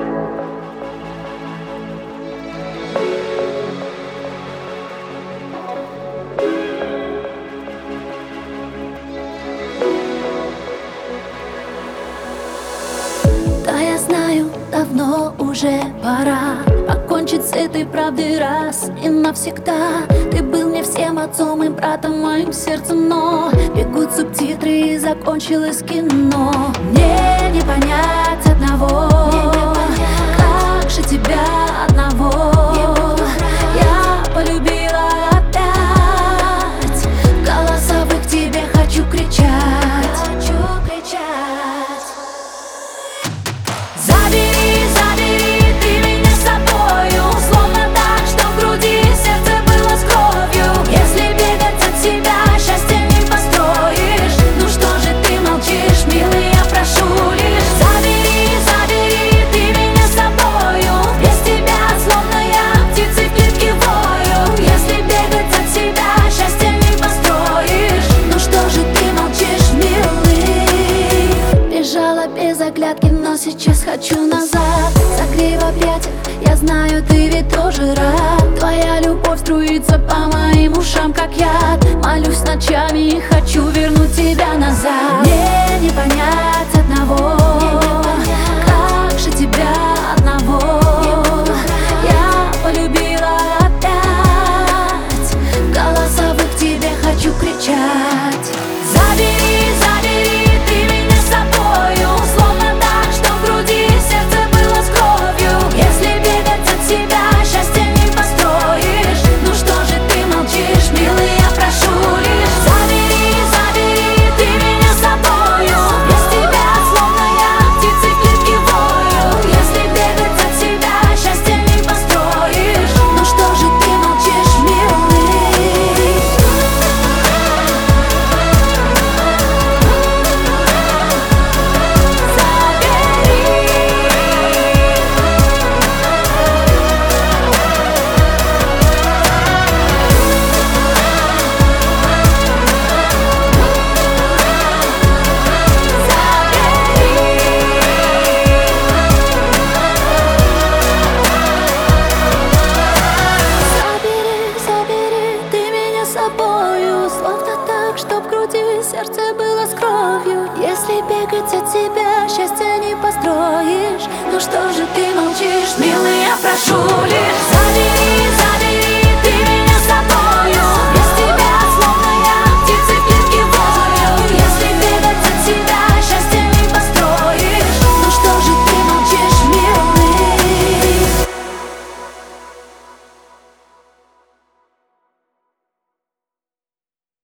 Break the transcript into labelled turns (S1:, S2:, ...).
S1: Да, я знаю, давно уже пора покончить с этой правдой раз и навсегда. Ты был мне всем отцом и братом, моим сердцем, но бегут субтитры и закончилось кино. Мне не понять одного, как же тебя одного я полюбила опять. В голосовых тебе хочу кричать. Забери, забери ты меня с собою, словно так, что в груди сердце было с кровью. Если бегать от себя, счастья не построишь. Ну что же ты молчишь, милый, я прошу лишь. Забери, забери ты меня с собою, без тебя, словно я птицей в клетке вою. Если бегать от себя, счастья не построишь. Ну что же ты молчишь, милый? Бежала без оглядки, но сейчас хочу назад. Согрей в объятиях, я знаю, ты ведь тоже рад. Твоя любовь струится по моим ушам, как яд. Молюсь ночами и хочу вернуть тебя назад. Мне не понять одного, как же тебя одного я полюбила опять. В голосовых тебе хочу кричать. Забери, забери ты меня с собою, словно так, что в груди сердце было с кровью. Если бегать от себя, счастья не построишь. Ну что же ты молчишь, милый, я прошу лишь. Забери, забери ты меня с собою, без тебя, словно я птицей в клетке вою. Если бегать от себя, счастья не построишь. Ну что же ты молчишь, милый? Забери ты меня с собою, словно так, чтоб в груди сердце было с кровью. Если бегать от тебя, счастья не построишь. Ну что же ты молчишь, милый, я прошу лишь.